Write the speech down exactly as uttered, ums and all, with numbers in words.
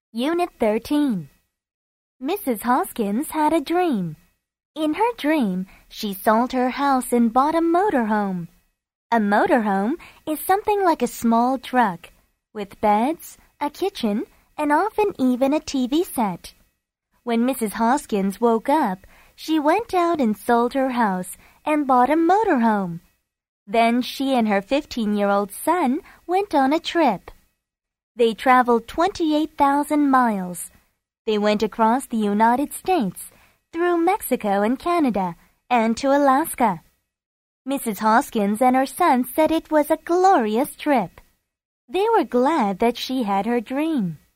Unit thirteen. Missus Hoskins had a dream. In her dream, she sold her house and bought a motorhome. A motorhome is something like a small truck, with beds, a kitchen, and often even a T V set. When Missus Hoskins woke up, she went out and sold her house and bought a motorhome. Then she and her fifteen-year-old son went on a trip. They traveled twenty-eight thousand miles. They went across the United States, through Mexico and Canada, and to Alaska. Missus Hoskins and her son said it was a glorious trip. They were glad that she had her dream.